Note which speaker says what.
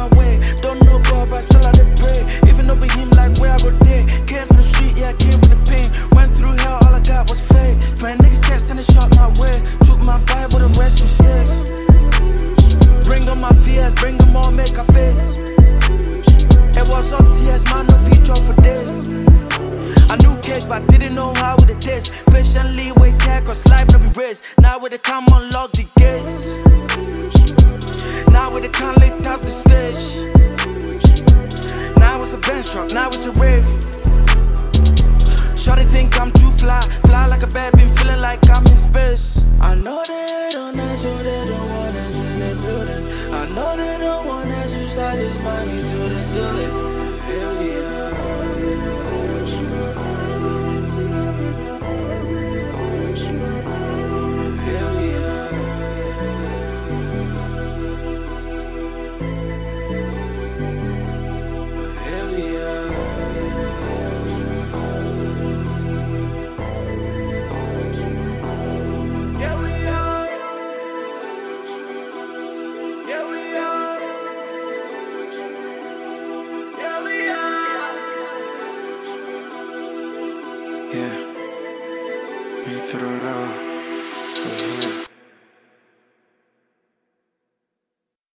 Speaker 1: way. Don't know God, but still I did pray. Even though with him like where I go there. Came from the street, yeah, came from the pain. Went through hell, all I got was faith. Man, niggas kept sending shot my way. Took my Bible, the rest some says. Bring on my fears, bring them all, make a face. It was all tears, man, no feature for this. I knew cake, but didn't know how it is. Patiently wait there, cause life no be race. Now with the come unlock the gates. Now with the can't lift up the stage. Now it's a bench truck, now it's a rave. Shorty think I'm too fly, fly like a bat, been feeling like I'm in space. I know they don't know, so they don't want us in the building. I know they don't want us to start this money to the ceiling.